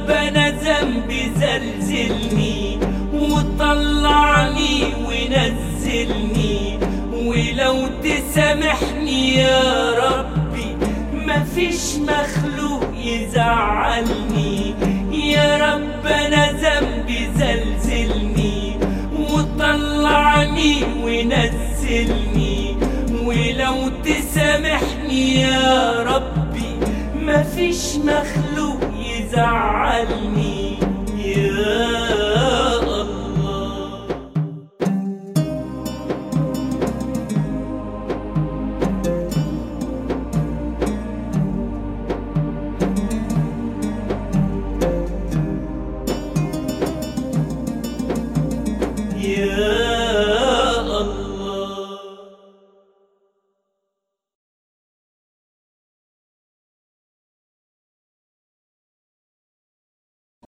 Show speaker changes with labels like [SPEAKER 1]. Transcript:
[SPEAKER 1] رب أنا ذنبي زلزلني وطلعني ونزلني، ولو تسامحني يا ربي مفيش مخلوق يزعلني. يا رب أنا ذنبي زلزلني وطلعني ونزلني، ولو تسامحني يا ربي مفيش مخلوق يزعلني. يا الله يا